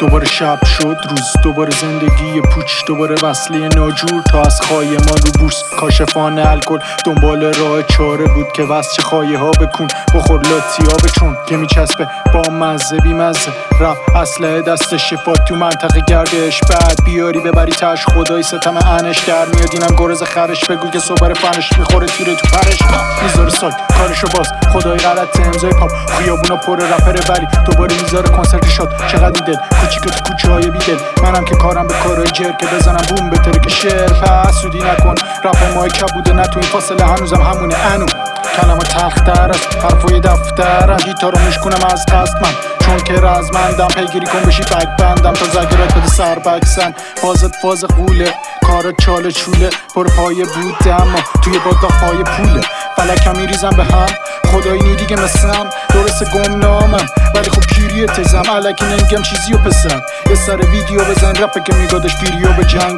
دوباره شب شد روز، دوباره زندگی پوچ، دوباره وصله ناجور تا از خای ما رو بورس. کاشفان الکل دنبال راه چاره بود که واسه چه خایه ها بکن بخور لاتیا بچون که میچسبه با مزه بی مزه. رپ اسلحه دست شفات تو منطقه گردش، بعد بیاری ببری تش خدای ستم انش در میاد. اینم گرز خرش بگو که صبر فنش میخوره تیره تو پرش میذاره سایت کارشو باز خدای غلط امضای پاپ. خیابونا پر رپره ولی دوباره میذاره کنسرت شاد. چقدر دل کوچیک تو کوچه های بیدل، منم که کارم به کارهای جر که بزنم بوم بهتره که شعر. پس سودی نکن رپ مای کبوده نه تو این فاصله هنوزم همونه انو. کلمه تختر است حرفای دفترم، گیتارو میشکنم از قصد من چون که رزمندم. پیگیری کن بشی بک بندم تا زگرات بده سر بکسم. فازت فاز قوله کارت چاله چوله پر پای بوده اما توی باداخ پای پوله. فلکم میریزم به هم خدایی نی دیگه مثلم درست گمنامم ولی خب کیریه تزم علکی نمیگم چیزی و پسر. یه سر ویدیو بزن رپه که میگادش پیریو به جنگ.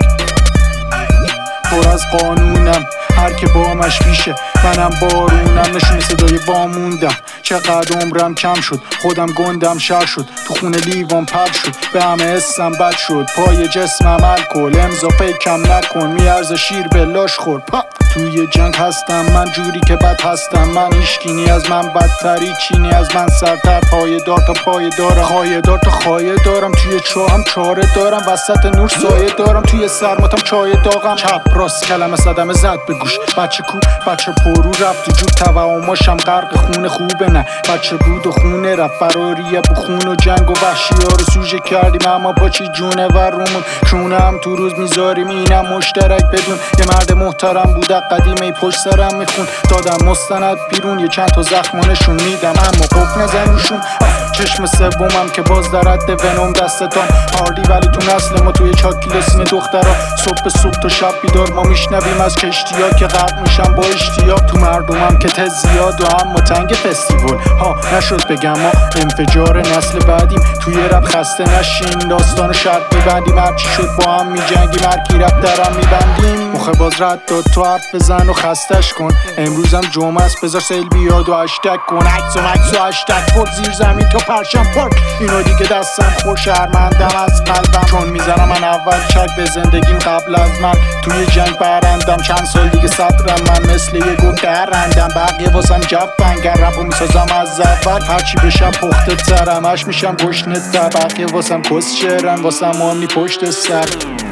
پر از قانونم هر که بامش بیشه منم بارونم. نشون صدای واموندم چقدر عمرم کم شد خودم گندم شر شد تو خونه لیوان پر شد به همه حسم بد شد. پای جسمم الکل امضا پیکم نکن میارز شیر به لاش خور توی جنگ هستم من جوری که بد هستم من. هیچکی از من بدتری چینی از من سرتر. پای دار تا پای دارم خایه دار تا خایه دارم. توی چاهم چاره دارم وسط نور سایه دارم. توی سرماتم چای داغم چپ راست کلمه صدمه زد به گوش. بچه کو بچه پرو رفت تو جوب توهماشم غرق خونه خوبه نه بچه بود و خونه رفت فراریه بو خون و جنگ و وحشی ها رو سوژه کردیم اما پاچی جونه و رومون چونه هم تو روز میذاریم اینم مشترک بدون. یه مرد محترم بوده قدیمه پشت سرم میخون دادم مستند بیرون یه چند تا زخمانشون میدم اما قف نزن روشون. چشم سومم که باز در حد ونوم دستتام هاردی ولی تو نسل ما توی چاکی لسین دخترها صبح تا شب بیدار ما میشنویم از کشتیا که غرق میشم با اشتیاق. تو مردمم که تز زیاد و اما تنگ فستیوال ها نشد بگم ما انفجار نسل بعدیم. توی رپ خسته نشین داستان شرط میبندیم هرچی شد با هم میجنگیم هرکی رپ درم میبندیم. مخه باز رد داد تو حرف بزن و خستش کن امروزم جمعه است بذار سیل بیاد و هشتگ کن عکس و هشتگ پر زیر زمین تا پرشم پاک. اینا دیگه دستم خور شرمندم از قلبم چون میزنم من اول چک به زندگیم قبل از من. توی جنگ برندم چند سال دیگه صبرم من مثل یه گم درندم بقیه واسم جفنگر رپو میسازم از اول هرچی بشم پخته ترم هش میشم گشنه تر. بقیه واسم کس شعرن واسم آمنی پشت سر.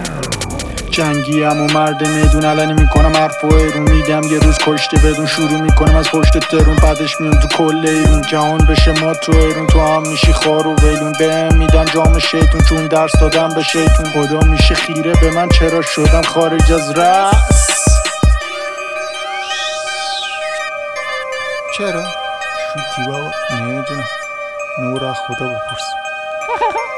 جنگی هم و مرد میدون علنی میکنم حرف و ایرون میدم یه روز کشته بدون شروع میکنم از پشت ترون بعدش میام تو کل ایرون. جهان بشه ما تو ایرون تو هم میشی خار و ویلون بهم میدن جام شیطون چون درس دادم به شیطون. خدا میشه خیره به من چرا شدم خارج از رأس. چرا؟ شوتی بابا نمیدونم نور از خدا بپرس.